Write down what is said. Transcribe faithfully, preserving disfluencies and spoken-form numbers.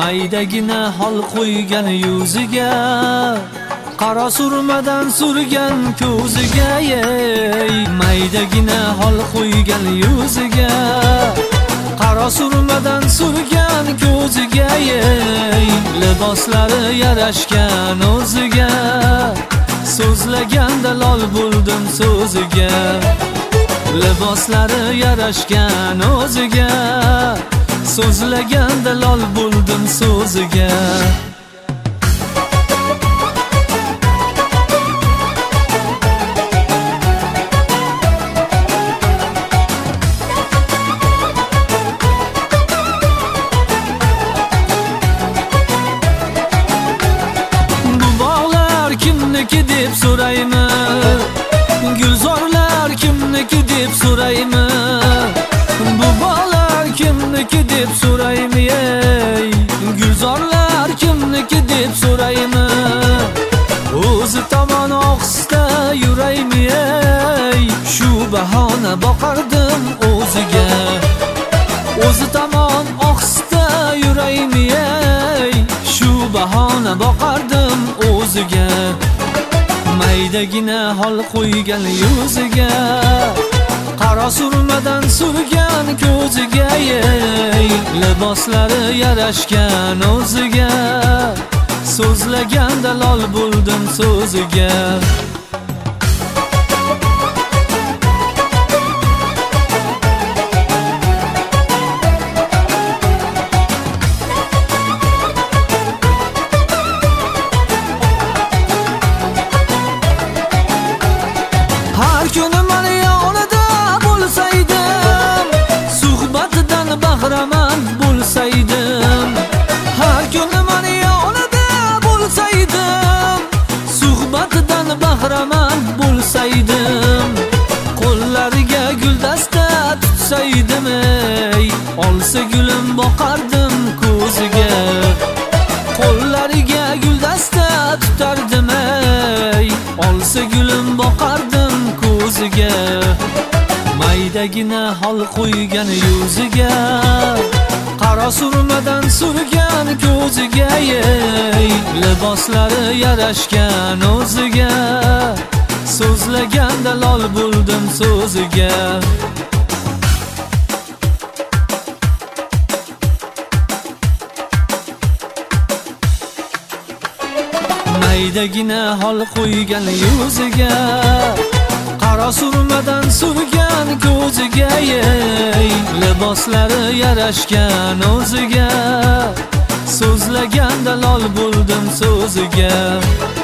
maydagina hol qo'ygan yuziga, qaro surmadan surgan ko'ziga, ey maydagina hol qo'ygan yuziga, qaro surmadan surgan ko'ziga, ey liboslari yarashgan o'ziga, so'zlaganda lol bo'ldim so'ziga, liboslari yarashgan o'ziga, so'zlaganda lol bo'ldim so'ziga. Bu bog'lar kimniki deb so'raymi, gulzorlar kimniki deb so'raymi, bu bog'lar kimniki deb so'raymi, ey gulzorlar kimniki deb so'raymi, o'zi tomon ohista yuraymi, ey shu bahona boqardim o'ziga, o'zi tomon ohista yuraymi, ey shu bahona boqardim o'ziga, maydagina hol qo'ygan yuziga, qaro surmadan surgan ko'ziga, ey liboslari yarashgan o'ziga, so'zlaganda lol bo'ldim so'ziga. Har kuni mani yonida bo'lsaydim, suhbatidan bahramand bo'lsaydim, har kuni mani yonida bo'lsaydim, suhbatidan bahramand bo'lsaydim, qo'llariga guldasta tutsaydim, ey olsa gulim boqardim ko'ziga, qo'llariga guldasta tutardim, ey olsa gulim boqardim ko'ziga, maydagina hol qo'ygan yuziga, qaro surmadan surgan ko'ziga, ey liboslari yarashgan o'ziga, so'zlaganda lol bo'ldim so'ziga. Maydagina hol qo'ygan yuziga, qaro surmadan surgan ko'ziga, ey liboslari yarashgan o'ziga, so'zlaganda lol bo'ldim so'ziga.